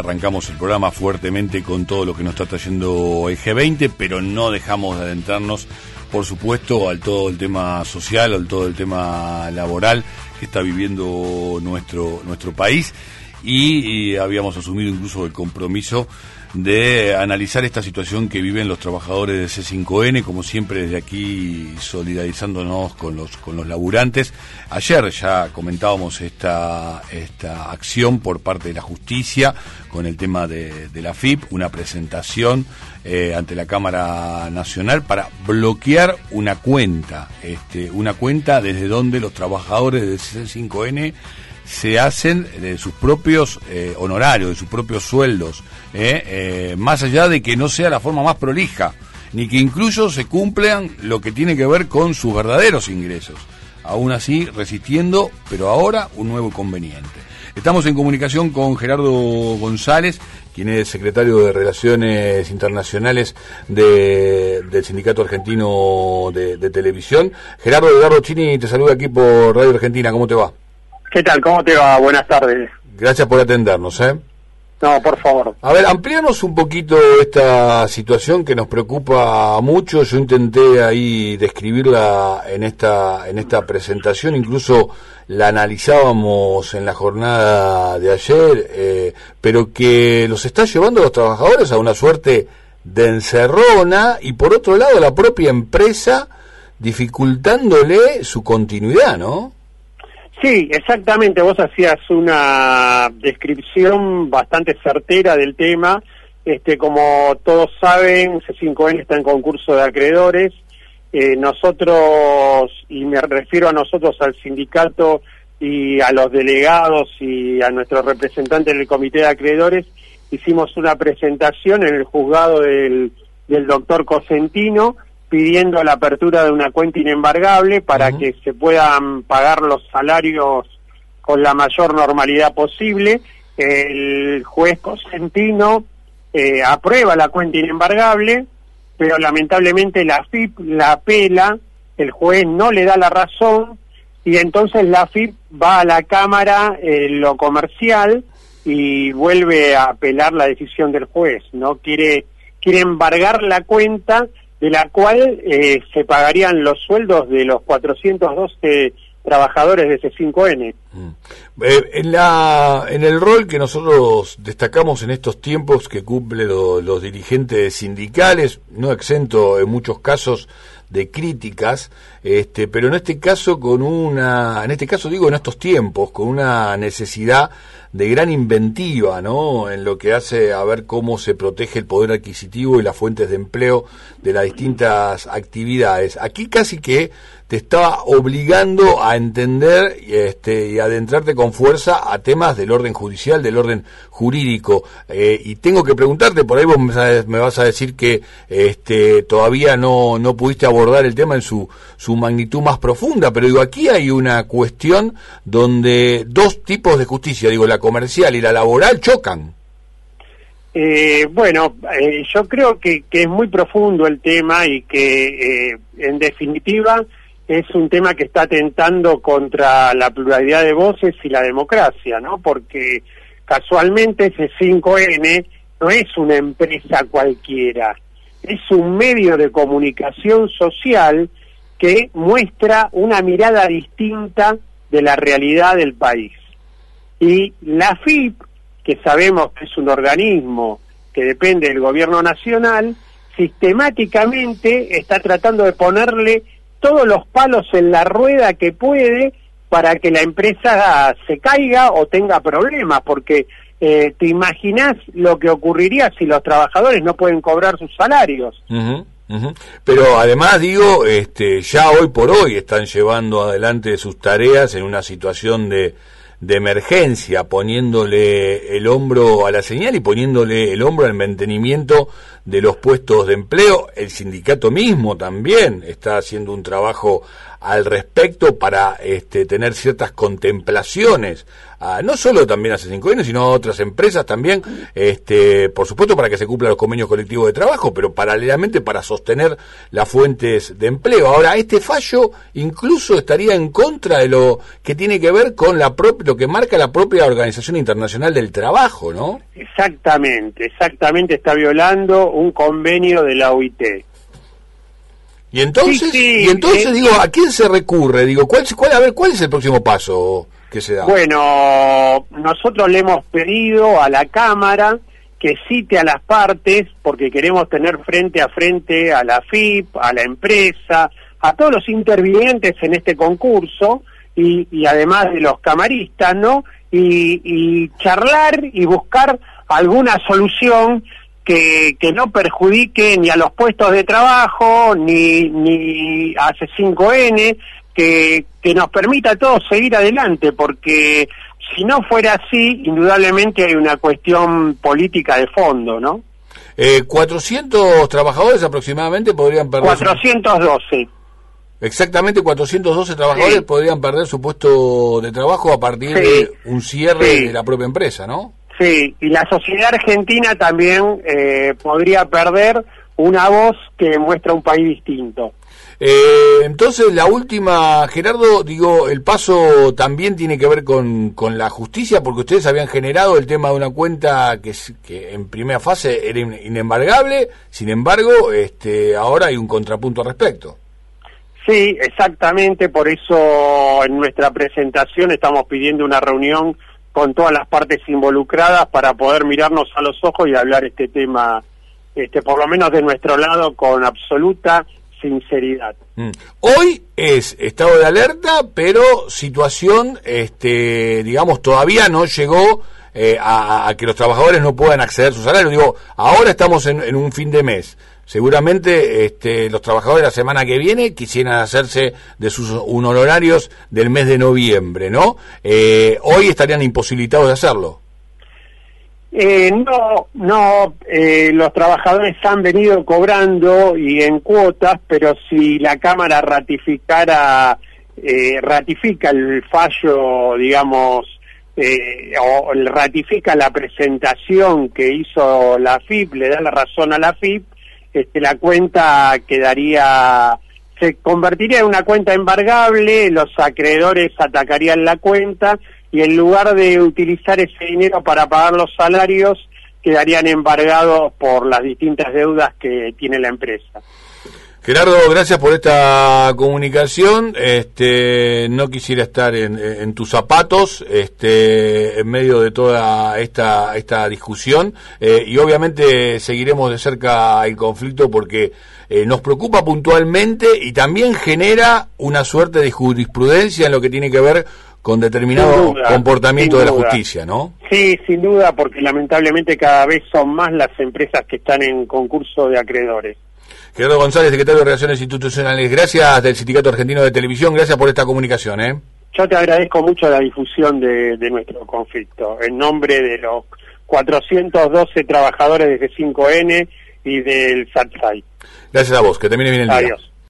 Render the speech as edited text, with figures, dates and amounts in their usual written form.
arrancamos el programa fuertemente con todo lo que nos está trayendo el G20, pero no dejamos de adentrarnos, por supuesto, al todo el tema social, al todo el tema laboral que está viviendo nuestro país, y habíamos asumido incluso el compromiso de analizar esta situación que viven los trabajadores de C5N, como siempre desde aquí solidarizándonos con los laburantes. Ayer ya comentábamos esta acción por parte de la justicia con el tema de la AFIP, una presentación ante la Cámara Nacional para bloquear una cuenta desde donde los trabajadores de C5N se hacen de sus propios honorarios, de sus propios sueldos, más allá de que no sea la forma más prolija, ni que incluso se cumplan lo que tiene que ver con sus verdaderos ingresos. Aún así, resistiendo, pero ahora un nuevo inconveniente. Estamos en comunicación con Gerardo González, quien es secretario de Relaciones Internacionales del Sindicato Argentino de Televisión. Gerardo, Edgardo Chini te saluda aquí por Radio Argentina, ¿cómo te va? ¿Qué tal? ¿Cómo te va? Buenas tardes. Gracias por atendernos, No, por favor. A ver, amplíanos un poquito esta situación que nos preocupa mucho. Yo intenté ahí describirla en esta presentación, incluso la analizábamos en la jornada de ayer, pero que los está llevando a los trabajadores a una suerte de encerrona, y por otro lado la propia empresa dificultándole su continuidad, ¿no? Sí, exactamente. Vos hacías una descripción bastante certera del tema. Como todos saben, C5N está en concurso de acreedores. Nosotros, y me refiero a nosotros, al sindicato y a los delegados y a nuestros representantes del comité de acreedores, hicimos una presentación en el juzgado del doctor Cosentino, pidiendo la apertura de una cuenta inembargable para que se puedan pagar los salarios con la mayor normalidad posible. El juez Cosentino aprueba la cuenta inembargable, pero lamentablemente la AFIP la apela, el juez no le da la razón, y entonces la AFIP va a la Cámara lo comercial y vuelve a apelar la decisión del juez, ¿no? Quiere embargar la cuenta, de la cual se pagarían los sueldos de los 412 trabajadores de C5N. En el rol que nosotros destacamos en estos tiempos que cumplen los dirigentes sindicales, no exento en muchos casos de críticas, pero en este caso en estos tiempos, con una necesidad de gran inventiva, ¿no? En lo que hace a ver cómo se protege el poder adquisitivo y las fuentes de empleo de las distintas actividades. Aquí casi que te estaba obligando a entender y adentrarte con fuerza a temas del orden judicial, del orden jurídico. Y tengo que preguntarte, por ahí vos me vas a decir que todavía no pudiste abordar el tema en su magnitud más profunda, pero digo, aquí hay una cuestión donde dos tipos de justicia, digo, la comercial y la laboral, chocan. Yo creo que es muy profundo el tema y que en definitiva es un tema que está atentando contra la pluralidad de voces y la democracia, ¿no? Porque casualmente C5N no es una empresa cualquiera, es un medio de comunicación social que muestra una mirada distinta de la realidad del país. Y la AFIP, que sabemos que es un organismo que depende del gobierno nacional, sistemáticamente está tratando de ponerle todos los palos en la rueda que puede para que la empresa se caiga o tenga problemas, porque te imaginás lo que ocurriría si los trabajadores no pueden cobrar sus salarios. Pero además digo, ya hoy por hoy están llevando adelante sus tareas en una situación de emergencia, poniéndole el hombro a la señal y poniéndole el hombro al mantenimiento de los puestos de empleo. El sindicato mismo también está haciendo un trabajo al respecto para tener ciertas contemplaciones, no solo también a C5N, sino a otras empresas también, por supuesto para que se cumplan los convenios colectivos de trabajo, pero paralelamente para sostener las fuentes de empleo. Ahora, este fallo incluso estaría en contra de lo que tiene que ver con lo que marca la propia Organización Internacional del Trabajo, ¿no? Exactamente, está violando un convenio de la OIT. Y entonces, digo, ¿a quién se recurre? Digo, ¿cuál es el próximo paso que se da? Bueno, nosotros le hemos pedido a la Cámara que cite a las partes, porque queremos tener frente a frente a la AFIP, a la empresa, a todos los intervinientes en este concurso, y además de los camaristas, ¿no? Y charlar y buscar alguna solución que no perjudique ni a los puestos de trabajo, ni a C5N, que nos permita a todos seguir adelante, porque si no fuera así, indudablemente hay una cuestión política de fondo, ¿no? 400 trabajadores aproximadamente podrían perder... 412. Exactamente 412 trabajadores podrían perder su puesto de trabajo a partir de un cierre de la propia empresa, ¿no? Sí, y la sociedad argentina también podría perder una voz que muestra un país distinto. Entonces, la última, Gerardo, digo, el paso también tiene que ver con la justicia, porque ustedes habían generado el tema de una cuenta que en primera fase era inembargable, sin embargo, ahora hay un contrapunto al respecto. Sí, exactamente, por eso en nuestra presentación estamos pidiendo una reunión con todas las partes involucradas para poder mirarnos a los ojos y hablar este tema, por lo menos de nuestro lado, con absoluta sinceridad. Hoy es estado de alerta, pero situación, digamos, todavía no llegó a que los trabajadores no puedan acceder a su salario. Digo, ahora estamos en un fin de mes. Seguramente los trabajadores la semana que viene quisieran hacerse de sus honorarios del mes de noviembre, ¿no? Hoy estarían imposibilitados de hacerlo. No, los trabajadores han venido cobrando y en cuotas, pero si la Cámara ratifica el fallo, digamos, o ratifica la presentación que hizo la AFIP, le da la razón a la AFIP, la cuenta se convertiría en una cuenta embargable, los acreedores atacarían la cuenta y en lugar de utilizar ese dinero para pagar los salarios, quedarían embargados por las distintas deudas que tiene la empresa. Gerardo, gracias por esta comunicación. No quisiera estar en tus zapatos, en medio de toda esta discusión, y obviamente seguiremos de cerca el conflicto porque nos preocupa puntualmente y también genera una suerte de jurisprudencia en lo que tiene que ver con determinado comportamiento de la justicia, ¿no? Sí, sin duda, porque lamentablemente cada vez son más las empresas que están en concurso de acreedores. Gerardo González, secretario de Relaciones Institucionales, gracias del Sindicato Argentino de Televisión, gracias por esta comunicación. Yo te agradezco mucho la difusión de nuestro conflicto, en nombre de los 412 trabajadores de C5N y del SATSAI. Gracias a vos, que termine bien el día. Adiós.